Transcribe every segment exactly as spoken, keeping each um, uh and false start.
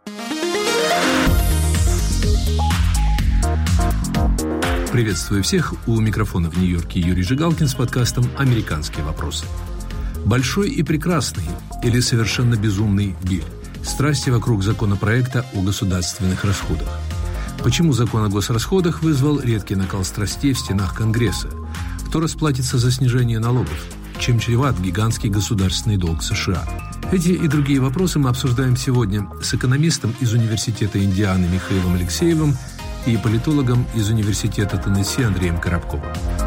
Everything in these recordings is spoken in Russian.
Приветствую всех. У микрофона в Нью-Йорке Юрий Жигалкин с подкастом «Американские вопросы». Большой и прекрасный или совершенно безумный Биль. Страсти вокруг законопроекта о государственных расходах. Почему закон о госрасходах вызвал редкий накал страстей в стенах Конгресса? Кто расплатится за снижение налогов? Чем чреват гигантский государственный долг США? Эти и другие вопросы мы обсуждаем сегодня с экономистом из Университета Индианы Михаилом Алексеевым и политологом из Университета Теннесси Андреем Коробковым.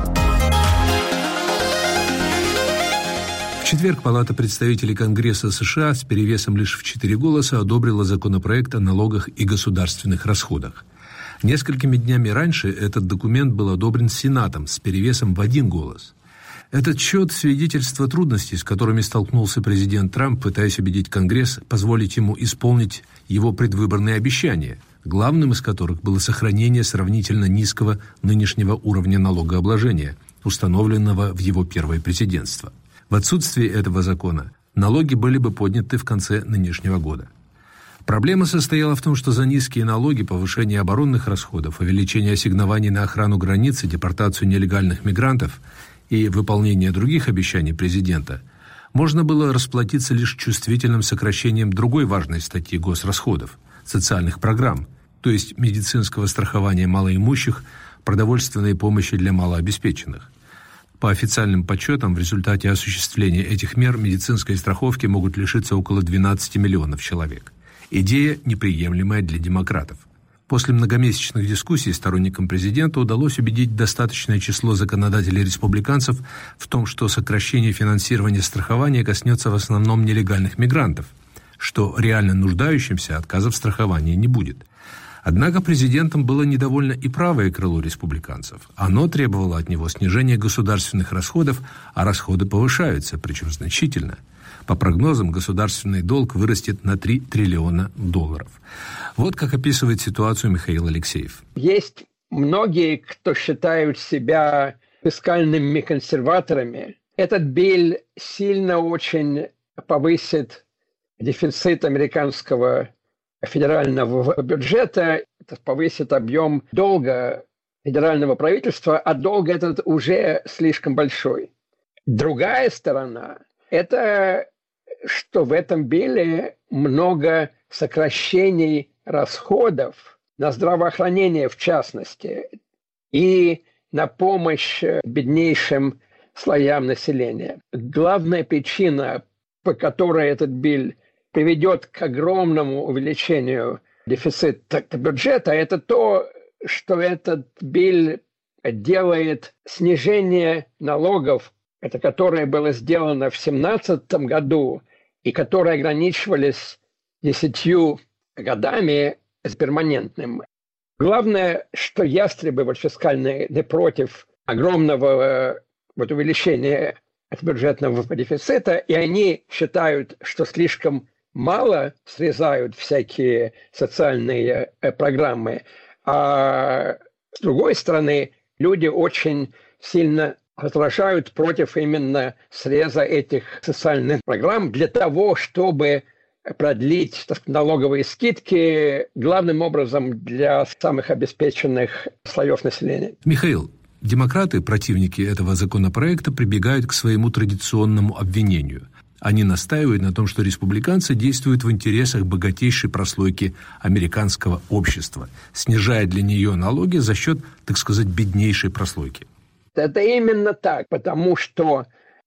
В четверг Палата представителей Конгресса США с перевесом лишь в четыре голоса одобрила законопроект о налогах и государственных расходах. Несколькими днями раньше этот документ был одобрен Сенатом с перевесом в один голос. Этот счет – свидетельство трудностей, с которыми столкнулся президент Трамп, пытаясь убедить Конгресс позволить ему исполнить его предвыборные обещания, главным из которых было сохранение сравнительно низкого нынешнего уровня налогообложения, установленного в его первое президентство. В отсутствие этого закона налоги были бы подняты в конце нынешнего года. Проблема состояла в том, что за низкие налоги, повышение оборонных расходов, увеличение ассигнований на охрану границ и депортацию нелегальных мигрантов и выполнение других обещаний президента можно было расплатиться лишь чувствительным сокращением другой важной статьи госрасходов – социальных программ, то есть медицинского страхования малоимущих, продовольственной помощи для малообеспеченных. По официальным подсчетам, в результате осуществления этих мер медицинской страховки могут лишиться около двенадцати миллионов человек. Идея неприемлемая для демократов. После многомесячных дискуссий сторонникам президента удалось убедить достаточное число законодателей-республиканцев в том, что сокращение финансирования страхования коснется в основном нелегальных мигрантов, что реально нуждающимся отказа в страховании не будет. Однако президентом было недовольно и правое крыло республиканцев. Оно требовало от него снижения государственных расходов, а расходы повышаются, причем значительно. По прогнозам, государственный долг вырастет на три триллиона долларов. Вот как описывает ситуацию Михаил Алексеев. Есть многие, кто считают себя фискальными консерваторами. Этот билл сильно очень повысит дефицит американского федерального бюджета, повысит объем долга федерального правительства, а долг этот уже слишком большой. Другая сторона – это что в этом билле много сокращений расходов на здравоохранение, в частности, и на помощь беднейшим слоям населения. Главная причина, по которой этот билл приведет к огромному увеличению дефицита бюджета, это то, что этот билл делает снижение налогов, это которое было сделано в две тысячи семнадцатом году и которые ограничивались десятью годами с перманентным. Главное, что ястребы вот, фискальные не против огромного вот, увеличения бюджетного дефицита, и они считают, что слишком мало срезают всякие социальные программы. А с другой стороны, люди очень сильно возражают против именно среза этих социальных программ для того, чтобы продлить так, налоговые скидки главным образом для самых обеспеченных слоев населения. Михаил, демократы, противники этого законопроекта, прибегают к своему традиционному обвинению. Они настаивают на том, что республиканцы действуют в интересах богатейшей прослойки американского общества, снижая для нее налоги за счет, так сказать, беднейшей прослойки. Это именно так, потому что,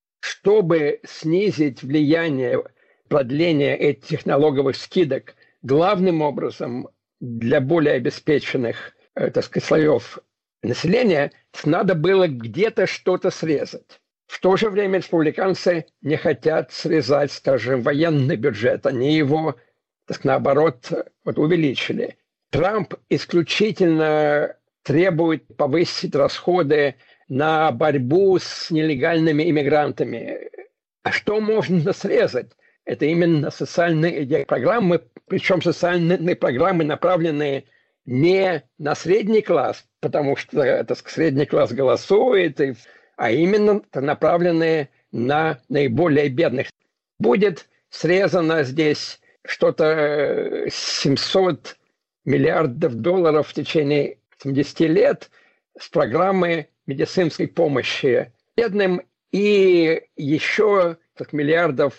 чтобы снизить влияние продления этих налоговых скидок, главным образом для более обеспеченных, так сказать, слоев населения, надо было где-то что-то срезать. В то же время республиканцы не хотят срезать, скажем, военный бюджет. Они его, так, наоборот, вот, увеличили. Трамп исключительно требует повысить расходы на борьбу с нелегальными иммигрантами. А что можно срезать? Это именно социальные программы, причем социальные программы, направленные не на средний класс, потому что это средний класс голосует, а именно направленные на наиболее бедных. Будет срезано здесь что-то семьсот миллиардов долларов в течение семидесяти лет с программы медицинской помощи бедным и еще так, миллиардов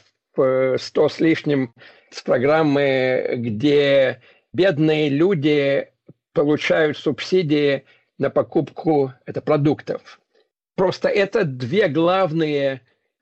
сто с лишним с программы, где бедные люди получают субсидии на покупку это, продуктов. Просто это две главные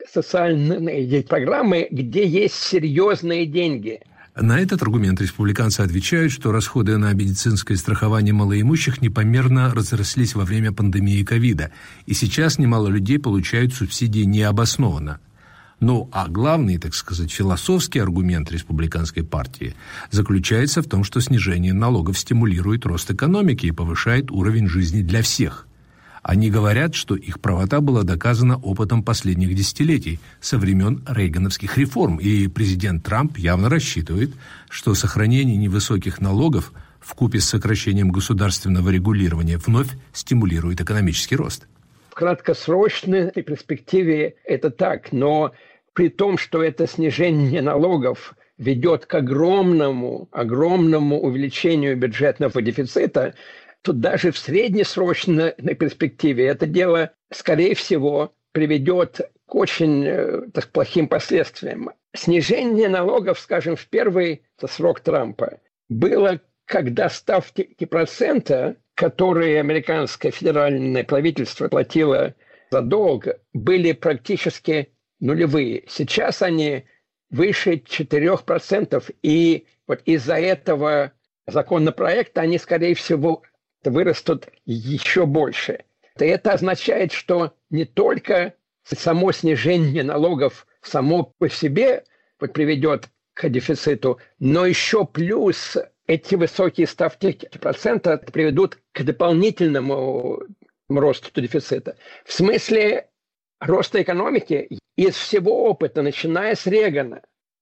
социальные программы, где есть серьезные деньги. На этот аргумент республиканцы отвечают, что расходы на медицинское страхование малоимущих непомерно разрослись во время пандемии ковида, и сейчас немало людей получают субсидии необоснованно. Ну, а главный, так сказать, философский аргумент республиканской партии заключается в том, что снижение налогов стимулирует рост экономики и повышает уровень жизни для всех. Они говорят, что их правота была доказана опытом последних десятилетий, со времен рейгановских реформ, и президент Трамп явно рассчитывает, что сохранение невысоких налогов вкупе с сокращением государственного регулирования вновь стимулирует экономический рост. В краткосрочной перспективе это так, но при том, что это снижение налогов ведет к огромному, огромному увеличению бюджетного дефицита, то даже в среднесрочной перспективе это дело, скорее всего, приведет к очень так, плохим последствиям. Снижение налогов, скажем, в первый срок Трампа было, когда ставки процента, которые американское федеральное правительство платило за долг, были практически нулевые. Сейчас они выше четырех процентов, и вот из-за этого законопроекта они, скорее всего, вырастут еще больше. Это означает, что не только само снижение налогов само по себе вот приведет к дефициту, но еще плюс эти высокие ставки процента приведут к дополнительному росту дефицита. В смысле роста экономики из всего опыта, начиная с Рейгана,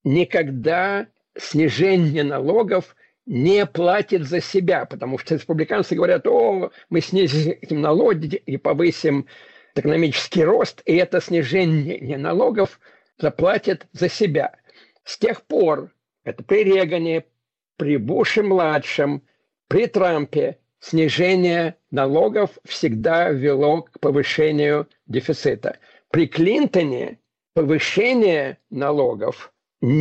никогда снижение налогов не платит за себя, потому что республиканцы говорят: о, мы снизим налоги и повысим экономический рост, и это снижение налогов заплатит за себя. С тех пор, это при Рейгане, при Буше-младшем, при Трампе, снижение налогов всегда вело к повышению дефицита. При Клинтоне повышение налогов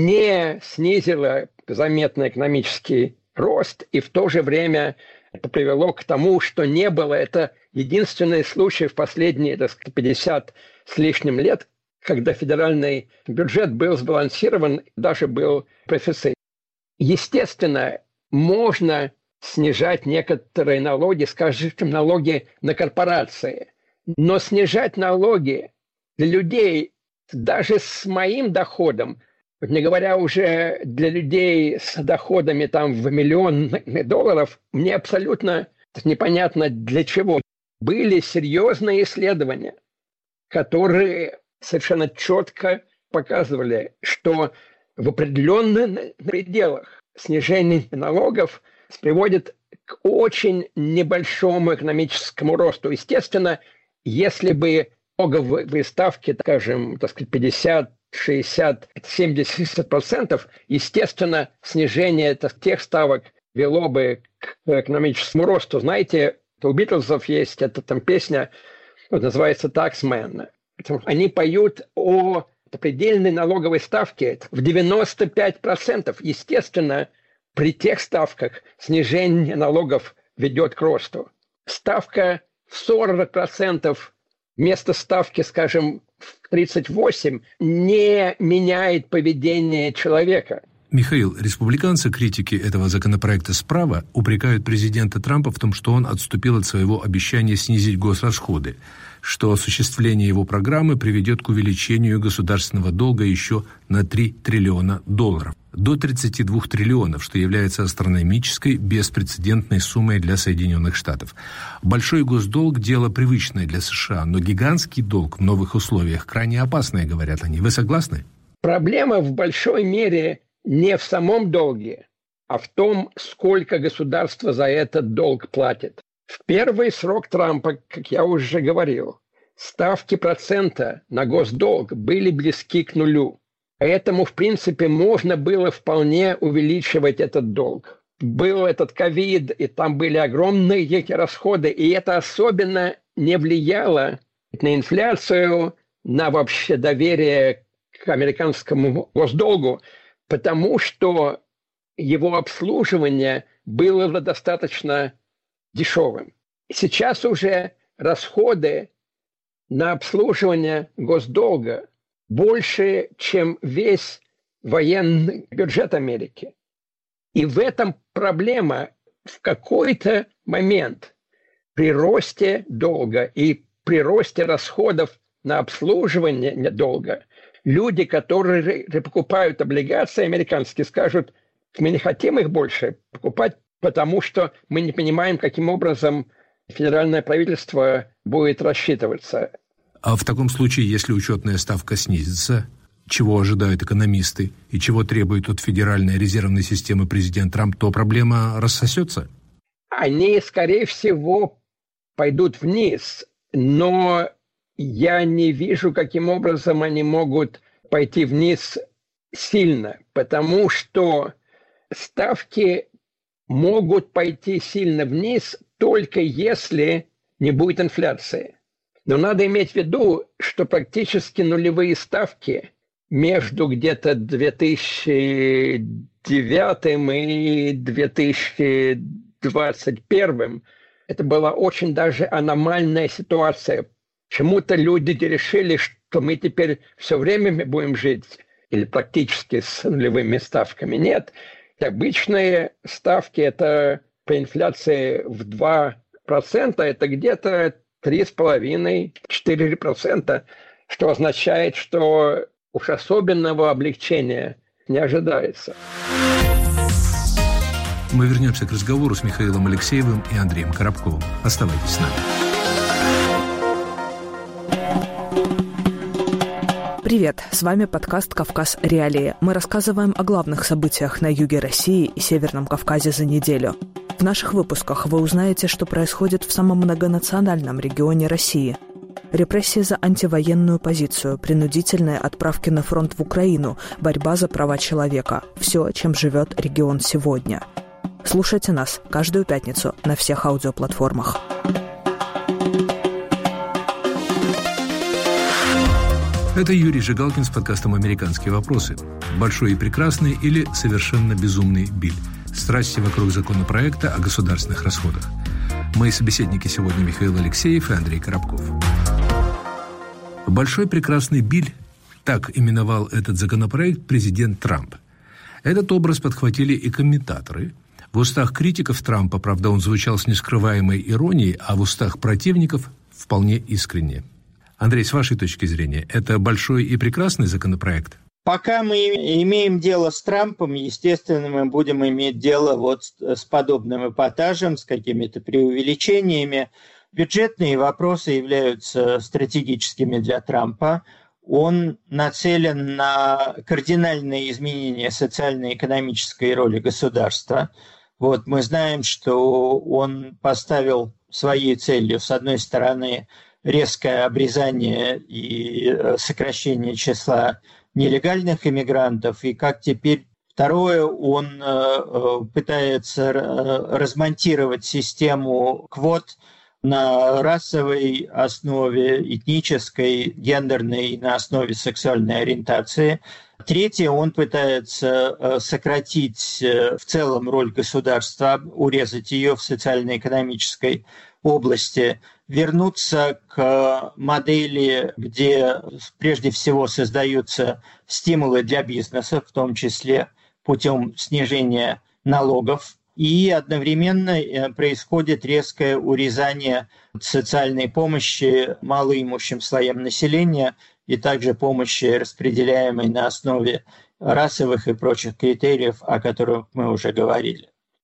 не снизило заметно экономический рост, и в то же время это привело к тому, что не было. Это единственный случай в последние так сказать, пятьдесят с лишним лет, когда федеральный бюджет был сбалансирован, даже был профицит. Естественно, можно снижать некоторые налоги, скажем, налоги на корпорации, но снижать налоги для людей даже с моим доходом, не говоря уже для людей с доходами там в миллион долларов, мне абсолютно непонятно для чего. Были серьезные исследования, которые совершенно четко показывали, что в определенных пределах снижение налогов приводит к очень небольшому экономическому росту. Естественно, если бы налоговые ставки, скажем, так сказать, пятьдесят, шестьдесят, семьдесят процентов, естественно, снижение тех ставок вело бы к экономическому росту. Знаете, у Битлзов есть эта там песня, вот, называется «Taxman». Они поют о предельной налоговой ставке в девяносто пять процентов. Естественно, при тех ставках снижение налогов ведет к росту. Ставка в сорок процентов вместо ставки, скажем, в тридцать восемь процентов не меняет поведение человека. Михаил, республиканцы, критики этого законопроекта справа, упрекают президента Трампа в том, что он отступил от своего обещания снизить госрасходы, что осуществление его программы приведет к увеличению государственного долга еще на три триллиона долларов, до тридцати двух триллионов, что является астрономической, беспрецедентной суммой для Соединенных Штатов. Большой госдолг – дело привычное для США, но гигантский долг в новых условиях крайне опасное, говорят они. Вы согласны? Проблема в большой мере не в самом долге, а в том, сколько государство за этот долг платит. В первый срок Трампа, как я уже говорил, ставки процента на госдолг были близки к нулю. Поэтому, в принципе, можно было вполне увеличивать этот долг. Был этот ковид, и там были огромные эти расходы, и это особенно не влияло на инфляцию, на вообще доверие к американскому госдолгу, потому что его обслуживание было достаточно дешевым. Сейчас уже расходы на обслуживание госдолга больше, чем весь военный бюджет Америки. И в этом проблема. В какой-то момент при росте долга и при росте расходов на обслуживание долга люди, которые покупают облигации американские, скажут: мы не хотим их больше покупать, потому что мы не понимаем, каким образом федеральное правительство будет рассчитываться. А в таком случае, если учетная ставка снизится, чего ожидают экономисты и чего требует от Федеральной резервной системы президент Трамп, то проблема рассосется? Они, скорее всего, пойдут вниз, но я не вижу, каким образом они могут пойти вниз сильно, потому что ставки могут пойти сильно вниз только если не будет инфляции. Но надо иметь в виду, что практически нулевые ставки между где-то две тысячи девятым и две тысячи двадцать первым это была очень даже аномальная ситуация. Почему-то люди решили, что мы теперь все время будем жить или практически с нулевыми ставками. Нет. Обычные ставки – это по инфляции в два процента, это где-то три с половиной - четыре процента, что означает, что уж особенного облегчения не ожидается. Мы вернемся к разговору с Михаилом Алексеевым и Андреем Коробковым. Оставайтесь с нами. Привет, с вами подкаст «Кавказ. Реалии». Мы рассказываем о главных событиях на юге России и Северном Кавказе за неделю. В наших выпусках вы узнаете, что происходит в самом многонациональном регионе России. Репрессии за антивоенную позицию, принудительные отправки на фронт в Украину, борьба за права человека. Все, чем живет регион сегодня. Слушайте нас каждую пятницу на всех аудиоплатформах. Это Юрий Жигалкин с подкастом «Американские вопросы». Большой и прекрасный или совершенно безумный Биль. Страсти вокруг законопроекта о государственных расходах. Мои собеседники сегодня Михаил Алексеев и Андрей Коробков. Большой прекрасный Биль – так именовал этот законопроект президент Трамп. Этот образ подхватили и комментаторы. В устах критиков Трампа, правда, он звучал с нескрываемой иронией, а в устах противников – вполне искренне. Андрей, с вашей точки зрения, это большой и прекрасный законопроект? Пока мы имеем дело с Трампом, естественно, мы будем иметь дело вот с подобным эпатажем, с какими-то преувеличениями. Бюджетные вопросы являются стратегическими для Трампа. Он нацелен на кардинальные изменения социально-экономической роли государства. Вот мы знаем, что он поставил своей целью, с одной стороны, резкое обрезание и сокращение числа нелегальных иммигрантов, и как теперь второе, он пытается размонтировать систему квот на расовой основе, этнической, гендерной, на основе сексуальной ориентации. Третье, он пытается сократить в целом роль государства, урезать ее в социально-экономической области, вернуться к модели, где прежде всего создаются стимулы для бизнеса, в том числе путем снижения налогов, и одновременно происходит резкое урезание социальной помощи малоимущим слоям населения и также помощи, распределяемой на основе расовых и прочих критериев, о которых мы уже говорили.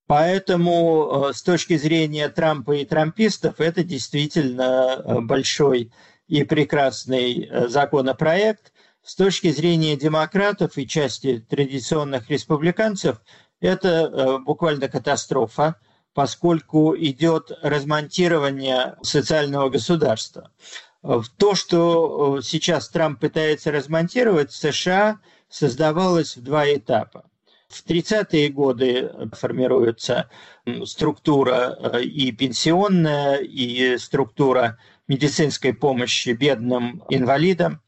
Поэтому с точки зрения Трампа и трампистов это действительно большой и прекрасный законопроект. С точки зрения демократов и части традиционных республиканцев это буквально катастрофа, поскольку идет размонтирование социального государства. То, что сейчас Трамп пытается размонтировать в США, создавалась в два этапа. В тридцатые годы формируется структура и пенсионная, и структура медицинской помощи бедным инвалидам.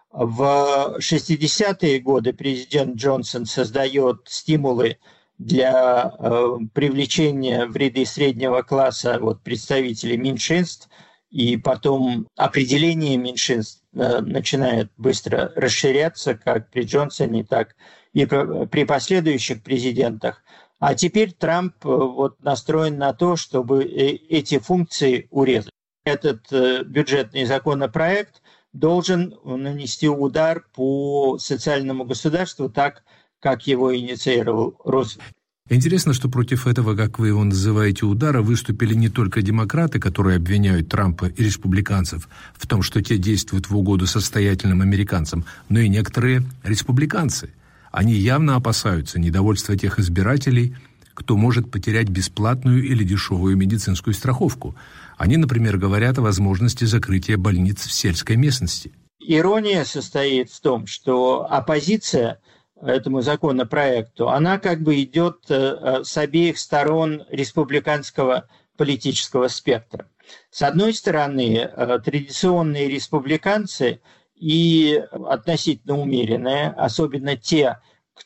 В шестидесятые годы президент Джонсон создает стимулы для привлечения в ряды среднего класса вот, представителей меньшинств, и потом определение меньшинств начинает быстро расширяться, как при Джонсоне, так и при последующих президентах. А теперь Трамп вот настроен на то, чтобы эти функции урезать. Этот бюджетный законопроект должен нанести удар по социальному государству так, как его инициировал Рузвельт. Интересно, что против этого, как вы его называете, удара выступили не только демократы, которые обвиняют Трампа и республиканцев в том, что те действуют в угоду состоятельным американцам, но и некоторые республиканцы. Они явно опасаются недовольства тех избирателей, кто может потерять бесплатную или дешевую медицинскую страховку. Они, например, говорят о возможности закрытия больниц в сельской местности. Ирония состоит в том, что оппозиция этому законопроекту, она как бы идет с обеих сторон республиканского политического спектра. С одной стороны, традиционные республиканцы и относительно умеренные, особенно те,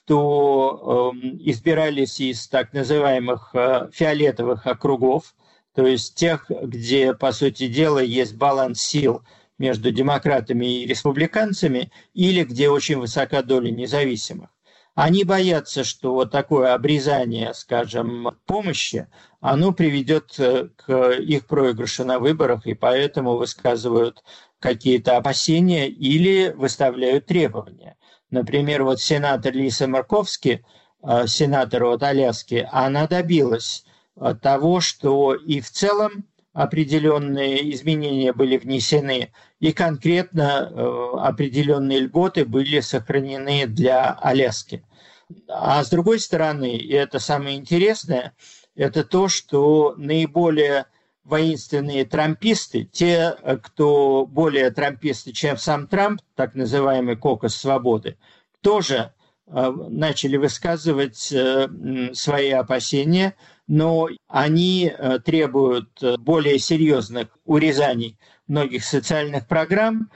кто избирались из так называемых фиолетовых округов, то есть тех, где, по сути дела, есть баланс сил между демократами и республиканцами, или где очень высока доля независимых. Они боятся, что вот такое обрезание, скажем, помощи, оно приведет к их проигрышу на выборах, и поэтому высказывают какие-то опасения или выставляют требования. Например, вот сенатор Лиса Мурковски, сенатор от Аляски, она добилась того, что и в целом определенные изменения были внесены, и конкретно э, определенные льготы были сохранены для Аляски. А с другой стороны, и это самое интересное, это то, что наиболее воинственные трамписты, те, кто более трамписты, чем сам Трамп, так называемый кокус свободы, тоже э, начали высказывать э, свои опасения, но они требуют более серьезных урезаний многих социальных программ,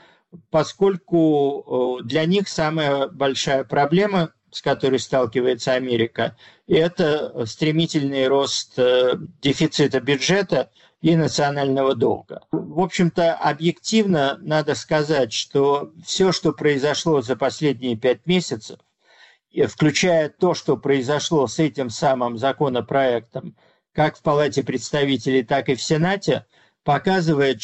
поскольку для них самая большая проблема, с которой сталкивается Америка, это стремительный рост дефицита бюджета и национального долга. В общем-то, объективно надо сказать, что все, что произошло за последние пять месяцев, включая то, что произошло с этим самым законопроектом, как в Палате представителей, так и в Сенате, показывает,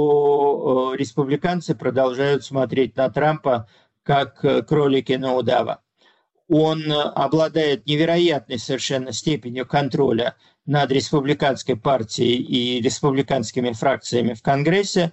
что республиканцы продолжают смотреть на Трампа как кролики на удава. Он обладает невероятной совершенно степенью контроля над республиканской партией и республиканскими фракциями в Конгрессе,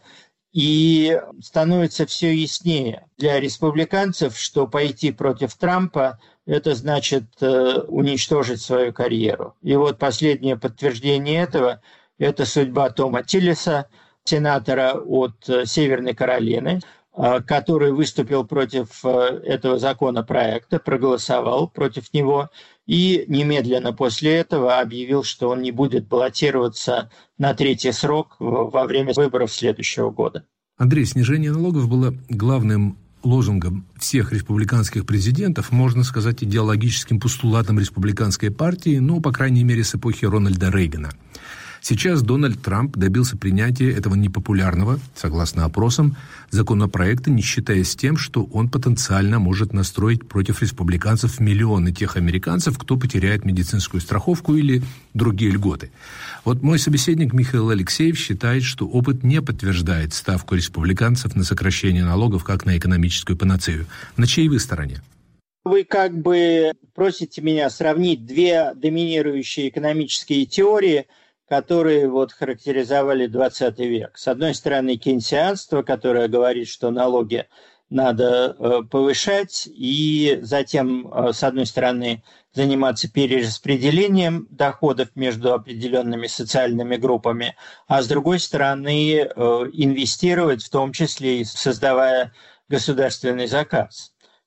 и становится все яснее для республиканцев, что пойти против Трампа – это значит э, уничтожить свою карьеру. И вот последнее подтверждение этого – это судьба Тома Тиллиса, сенатора от э, Северной Каролины, э, который выступил против э, этого законопроекта, проголосовал против него и немедленно после этого объявил, что он не будет баллотироваться на третий срок во время выборов следующего года. Андрей, снижение налогов было главным лозунгом всех республиканских президентов, можно сказать, идеологическим постулатом республиканской партии, ну, по крайней мере, с эпохи Рональда Рейгана. Сейчас Дональд Трамп добился принятия этого непопулярного, согласно опросам, законопроекта, не считаясь тем, что он потенциально может настроить против республиканцев миллионы тех американцев, кто потеряет медицинскую страховку или другие льготы. Вот мой собеседник Михаил Алексеев считает, что опыт не подтверждает ставку республиканцев на сокращение налогов как на экономическую панацею. На чьей вы стороне? Вы как бы просите меня сравнить две доминирующие экономические теории, которые вот характеризовали двадцатый век. С одной стороны, кейнсианство, которое говорит, что налоги надо э, повышать, и затем, э, с одной стороны, заниматься перераспределением доходов между определенными социальными группами, а с другой стороны, э, инвестировать, в том числе и создавая государственный заказ.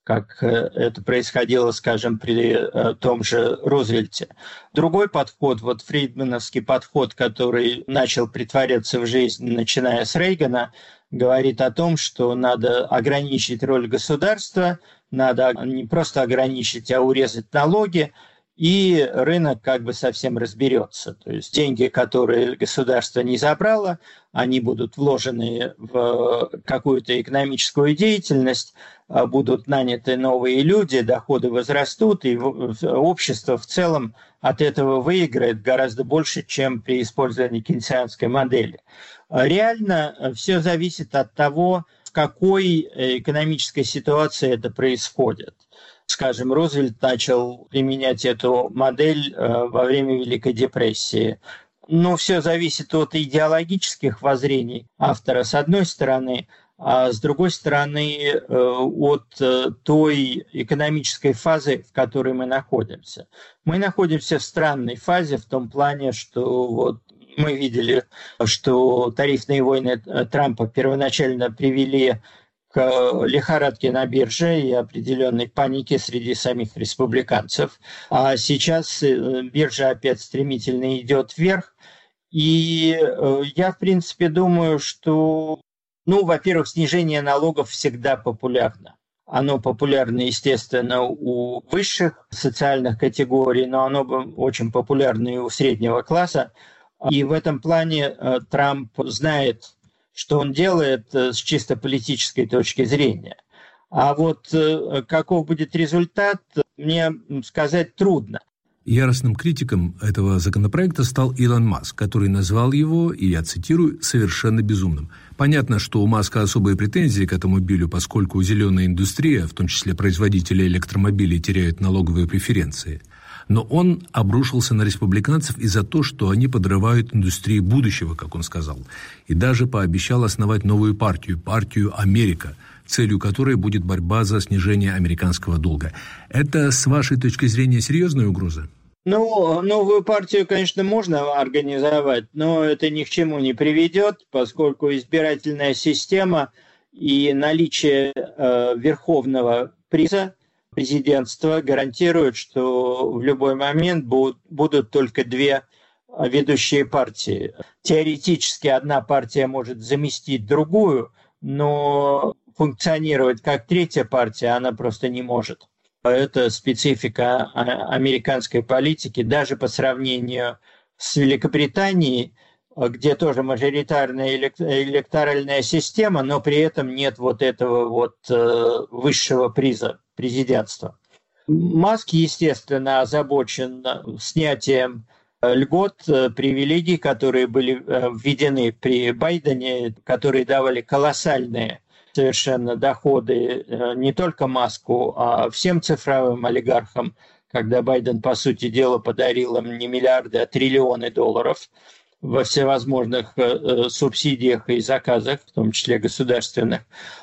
как это происходило, скажем, при том же Рузвельте. Другой подход, вот фридмановский подход, который начал притворяться в жизнь, начиная с Рейгана, говорит о том, что надо ограничить роль государства, надо не просто ограничить, а урезать налоги, и рынок как бы совсем разберется. То есть деньги, которые государство не забрало, они будут вложены в какую-то экономическую деятельность, будут наняты новые люди, доходы возрастут, и общество в целом от этого выиграет гораздо больше, чем при использовании кейнсианской модели. Реально все зависит от того, в какой экономической ситуации это происходит. Скажем, Рузвельт начал применять эту модель во время Великой депрессии. Но все зависит от идеологических воззрений автора, с одной стороны, а с другой стороны, от той экономической фазы, в которой мы находимся. Мы находимся в странной фазе в том плане, что вот мы видели, что тарифные войны Трампа первоначально привели к лихорадке на бирже и определенной панике среди самих республиканцев. А сейчас биржа опять стремительно идет вверх. И я, в принципе, думаю, что, ну, во-первых, снижение налогов всегда популярно. Оно популярно, естественно, у высших социальных категорий, но оно очень популярно и у среднего класса. И в этом плане Трамп знает, что он делает с чисто политической точки зрения. А вот каков будет результат, мне сказать трудно. Яростным критиком этого законопроекта стал Илон Маск, который назвал его, и я цитирую, «совершенно безумным». Понятно, что у Маска особые претензии к этому билю, поскольку зеленая индустрия, в том числе производители электромобилей, теряют налоговые преференции. Но он обрушился на республиканцев и за то, что они подрывают индустрию будущего, как он сказал. И даже пообещал основать новую партию, партию «Америка», целью которой будет борьба за снижение американского долга. Это, с вашей точки зрения, серьезная угроза? Ну, новую партию, конечно, можно организовать, но это ни к чему не приведет, поскольку избирательная система и наличие э, верховного приза президентства гарантирует, что в любой момент будут, будут только две ведущие партии. Теоретически одна партия может заместить другую, но функционировать как третья партия она просто не может. Это специфика американской политики, даже по сравнению с Великобританией, где тоже мажоритарная электоральная система, но при этом нет вот этого вот высшего приза президентства. Маск, естественно, озабочен снятием льгот, привилегий, которые были введены при Байдене, которые давали колоссальные совершенно доходы не только Маску, а всем цифровым олигархам, когда Байден, по сути дела, подарил им не миллиарды, а триллионы долларов во всевозможных субсидиях и заказах, в том числе государственных.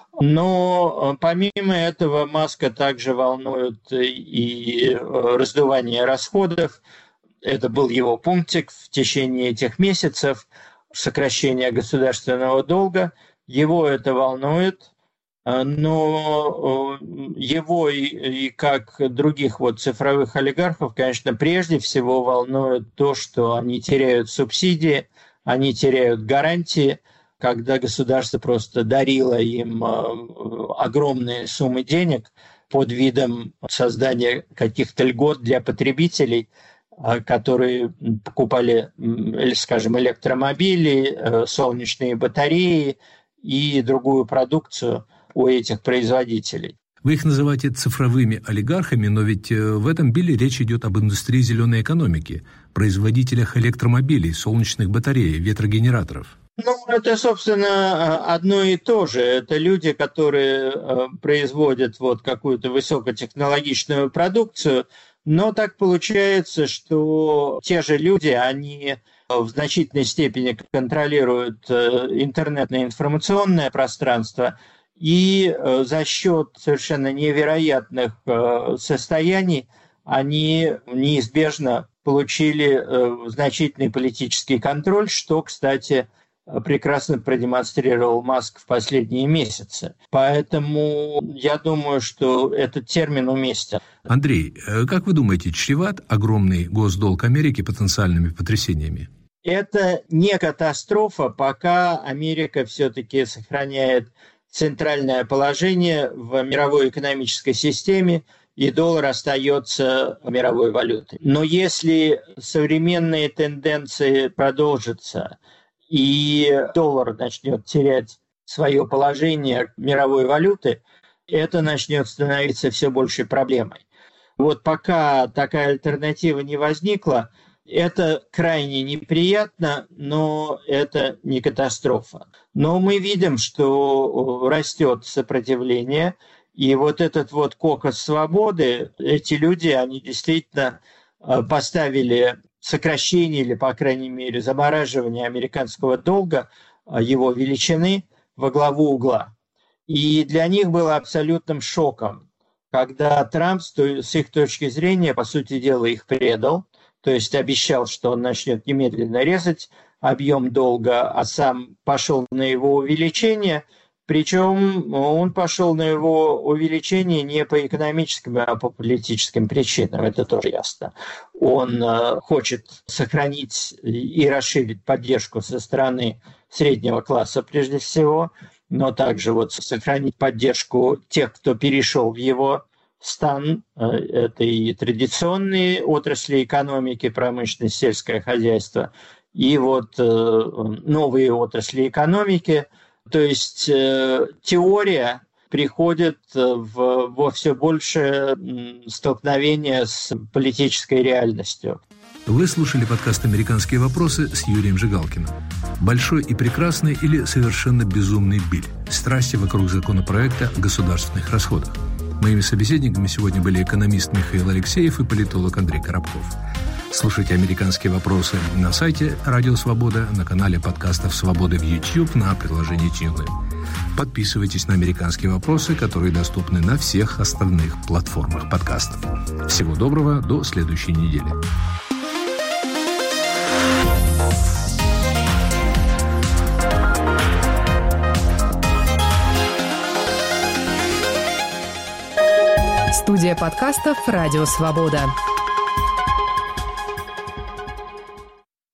Но помимо этого Маска также волнует и раздувание расходов. Это был его пунктик в течение этих месяцев, сокращение государственного долга. Его это волнует, но его и, и как других вот цифровых олигархов, конечно, прежде всего волнует то, что они теряют субсидии, они теряют гарантии, когда государство просто дарило им огромные суммы денег под видом создания каких-то льгот для потребителей, которые покупали, скажем, электромобили, солнечные батареи и другую продукцию у этих производителей. Вы их называете цифровыми олигархами, но ведь в этом биле речь идет об индустрии зеленой экономики, производителях электромобилей, солнечных батарей, ветрогенераторов. Ну, это, собственно, одно и то же. Это люди, которые производят вот какую-то высокотехнологичную продукцию, но так получается, что те же люди, они в значительной степени контролируют интернетное информационное пространство, и за счет совершенно невероятных состояний они неизбежно получили значительный политический контроль, что, кстати, прекрасно продемонстрировал Маск в последние месяцы. Поэтому я думаю, что этот термин уместен. Андрей, как вы думаете, чреват огромный госдолг Америки потенциальными потрясениями? Это не катастрофа, пока Америка все-таки сохраняет центральное положение в мировой экономической системе, и доллар остается мировой валютой. Но если современные тенденции продолжатся, и доллар начнет терять свое положение мировой валюты, это начнет становиться все большей проблемой. Вот пока такая альтернатива не возникла, это крайне неприятно, но это не катастрофа. Но мы видим, что растет сопротивление, и вот этот вот кокос свободы, эти люди, они действительно поставили сокращение или, по крайней мере, замораживание американского долга, его величины, во главу угла. И для них было абсолютным шоком, когда Трамп, с их точки зрения, по сути дела, их предал, то есть обещал, что он начнет немедленно резать объем долга, а сам пошел на его увеличение. Причем он пошел на его увеличение не по экономическим, а по политическим причинам, это тоже ясно. Он э, хочет сохранить и расширить поддержку со стороны среднего класса прежде всего, но также вот сохранить поддержку тех, кто перешел в его стан. Это и традиционные отрасли экономики, промышленность, сельское хозяйство, и вот э, новые отрасли экономики. То есть э, теория приходит в, во все большее столкновение с политической реальностью. Вы слушали подкаст «Американские вопросы» с Юрием Жигалкиным. Большой и прекрасный или совершенно безумный Биль. Страсти вокруг законопроекта о государственных расходах. Моими собеседниками сегодня были экономист Михаил Алексеев и политолог Андрей Коробков. Слушайте «Американские вопросы» на сайте «Радио Свобода», на канале подкастов «Свобода» в YouTube, на приложении TuneIn. Подписывайтесь на «Американские вопросы», которые доступны на всех остальных платформах подкастов. Всего доброго, до следующей недели. Студия подкастов «Радио Свобода».